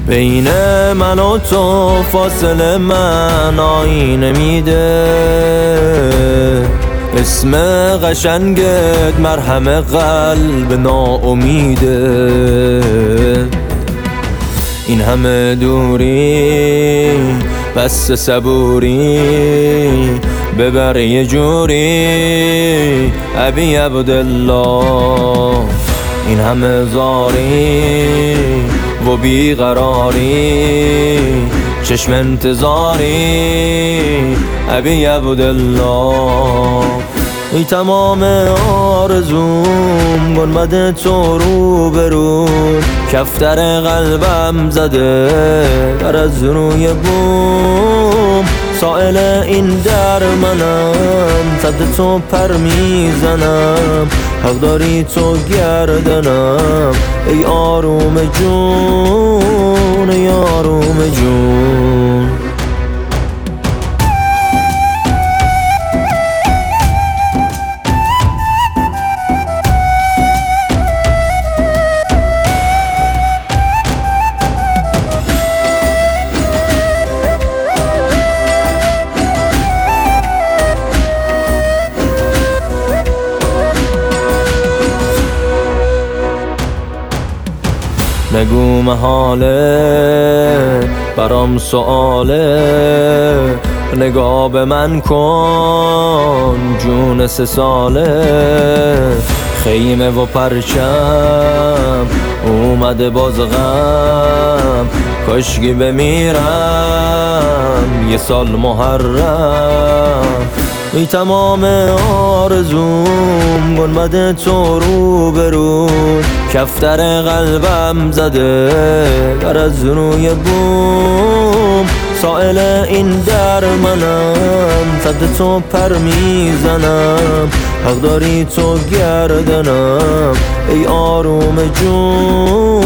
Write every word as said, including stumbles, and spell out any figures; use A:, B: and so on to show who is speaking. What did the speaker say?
A: بین من و تو فاصله من آینه میده، اسم قشنگت مرهم قلب ناامیده. این همه دوری بس صبوری، ببر یه جوری ابی عبدالله. این همه زاری و بیقراری، چشم انتظاری ابی عبدالله. ای تمام آرزوم گنبد تو رو برو، کفتر قلبم زده در از روی بوم. سائل این در منم، صد تو پر میزنم، حق داری تو گردنم ای آروم جون، ای آروم جون. نگو محاله برام سؤاله، نگاه به من کن جون سه ساله. خیمه و پرچم اومده باز غم، کاشکی بمیرم یه سال محرم. ای تمام آرزوم گنبد تو رو برو، کفتر قلبم زده در از روی بوم. سائل این در منم، صد تو پر میزنم، حق داری تو گردنم ای آروم جون.